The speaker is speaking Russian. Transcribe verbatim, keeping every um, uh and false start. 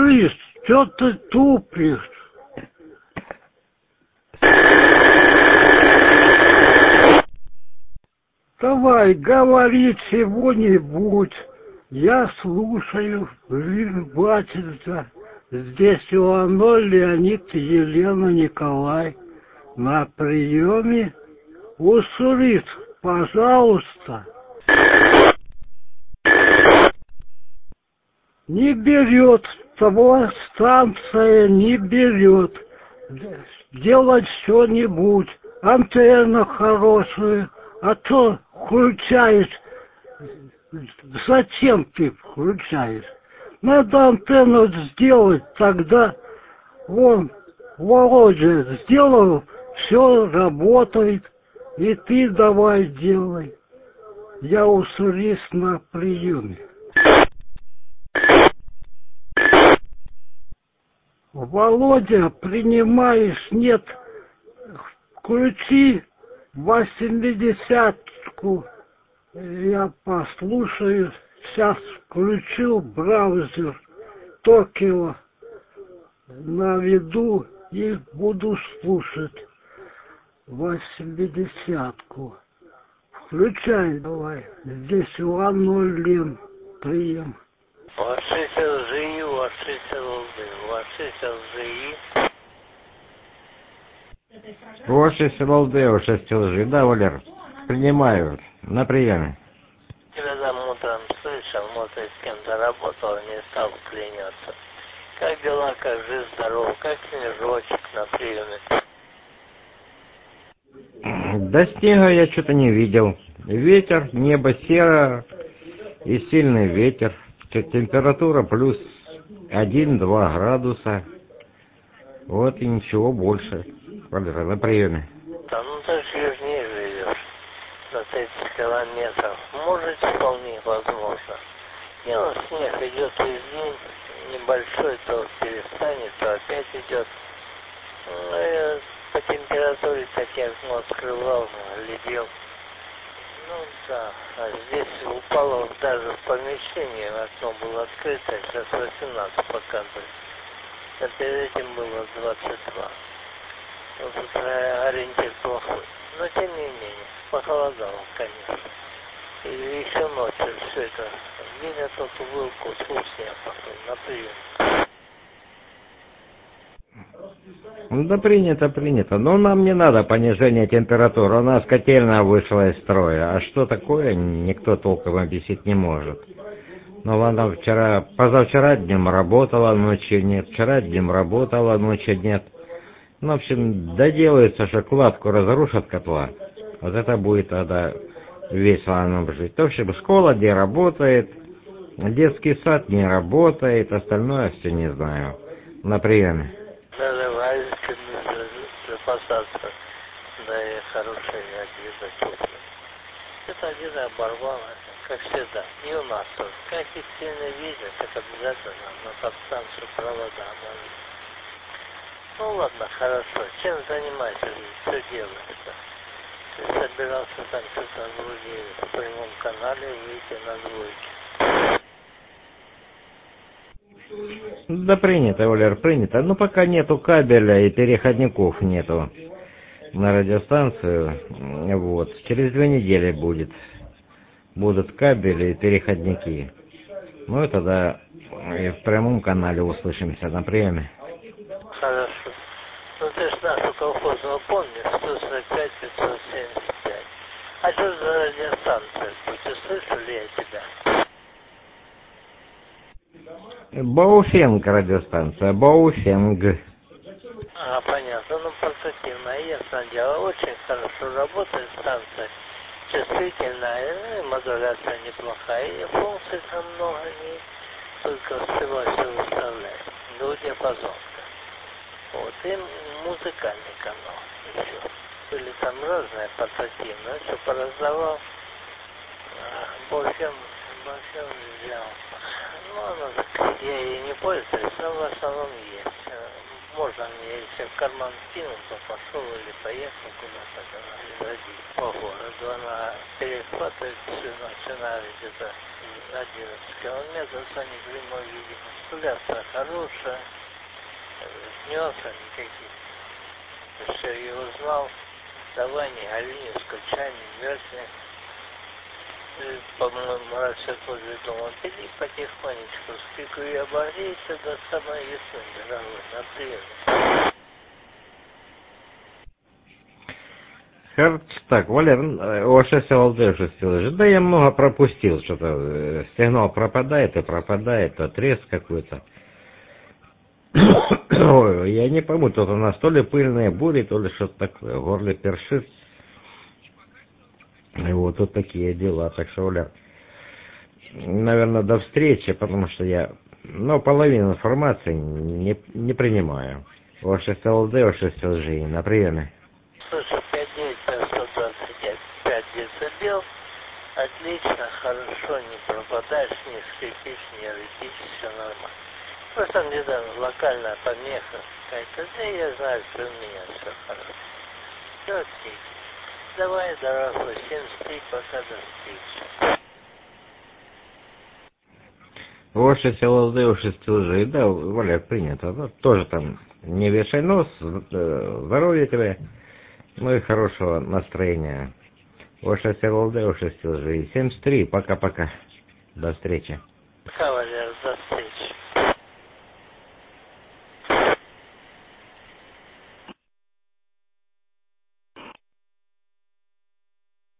Уссурийск, что ты тупишь? Давай, говори чего-нибудь. Я слушаю внимательно. Здесь Иванов Леонид и Елена Николай. На приеме. Уссурийск, пожалуйста. Не берет. Того станция не берет. Делать что-нибудь. Антенна хорошая. А то включаешь. Зачем ты включаешь? Надо антенну сделать, тогда вон Володя сделал, все работает. И ты давай делай. Я уссурийск на приеме. Володя, принимаешь? Нет. Включи восьмидесятку. Я послушаю. Сейчас включу браузер Токио. Наведу и буду слушать восьмидесятку. Включай давай. Здесь Иванов Лен. Прием. Ваши лжи, ваши лжи, ваши лжи. Ваши лжи, ваши лжи. Да, Валер, принимаю на приеме. Тебя там утром слышал, может, с кем-то работал, не стал клянется. Как дела, как жив, здоров, как снежочек на приеме? До снега я что-то не видел. Ветер, небо серо и сильный ветер. Температура плюс один-два градуса. Вот и ничего больше. Валера, на приеме. Да ну ты же южнее живешь. На тридцать километров. Может, вполне возможно. И он снег идет весь день. Небольшой, то перестанет, то опять идет. Ну, я по температуре, так я окно открывал, глядел. Ну да, а здесь упало даже в помещении, окно было открыто, сейчас восемнадцать показывает. А перед этим было двадцать два. Вот тут ориентир плохой. Но тем не менее, похолодало, конечно. И еще ночью все это. Видя тот вылку, слушай, я пошел на прием. Ну да принято, принято. Но нам не надо понижение температуры. У нас котельная вышла из строя. А что такое, никто толком объяснить не может. Ну она вчера, позавчера днем работала, ночью нет. Вчера днем работала, ночью нет. Ну, в общем, доделается, что кладку разрушат котла. Вот это будет тогда весело нам жить. В общем, школа не работает, детский сад не работает, остальное все не знаю. На приеме. Надо вазиками запасаться, да и хорошие одежда теплые. Это одежда оборвала, как всегда. И у нас тоже. Как и сильно ветер, так обязательно на подстанцию провода оборвать. Ну ладно, хорошо. Чем занимаешься? Что делаешь-то? Ты собирался там что-то вроде в прямом канале выйти на двойке. Да принято, Валер, принято. Ну пока нету кабеля и переходников нету на радиостанцию. Вот. Через две недели будет. Будут кабели и переходники. Ну и тогда и в прямом канале услышимся на приеме. Хорошо. Ну ты ж нашу колхозную помнишь, сто сорок пять пятьсот семьдесят пять. А что за радиостанция? Будь, услышал ли я тебя? Бауфенг радиостанция, Бауфенг. А, понятно, ну портативная, ясно дело, очень хорошо работает станция, чувствительная, ну, и модуляция неплохая, и функций там много, не только успеваю все выставлять, до диапазонка. Вот, и музыкальный канал еще. Были там разные портативные, все пораздавал, Бауфенг, Бауфенг взял. Ну, она так, я ей не пользуюсь, но в основном есть. Можно мне, если в карман кинул, то пошел или поехал куда-то, когда по городу. Она перехватывает, все начинали где-то одиннадцать километров, они прямой видимости. Трасса хорошая, гнезда никаких. Все, я узнал, давай не гори, не скучай, не мерзни. По-моему, раньше возле дома бери потихонечку, спику и обогрейся до самой весны, дорогой, например. Хорошо, так, Валер, о шесть эл дэ шесть. Да я много пропустил, что-то сигнал пропадает и пропадает, то треск какой-то. Ой, я не пойму, тут у нас то ли пыльные бури, то ли что-то такое, в горле першит. И вот тут такие дела, так что, Оля, наверное, до встречи, потому что я, ну, половину информации не, не принимаю. о шесть эл дэ, о шесть эл джи, на приеме. Слушай, пять девять пятьсот двадцать пять децибел, отлично, хорошо, не пропадаешь, не скрипишь, не рычишь, все нормально. Просто где-то локальная помеха какая-то, да я знаю, что у меня все хорошо. Все окей. Давай, дорогой, семьдесят три, пока до встречи. о шесть эл дэ, о шесть эл джи, да, Валер, принято. Ну, тоже там не вешай нос, здоровья тебе, ну и хорошего настроения. о шесть эл дэ, о шесть эл джи, семьдесят три, пока-пока. До встречи. Пока, Валер, до встречи.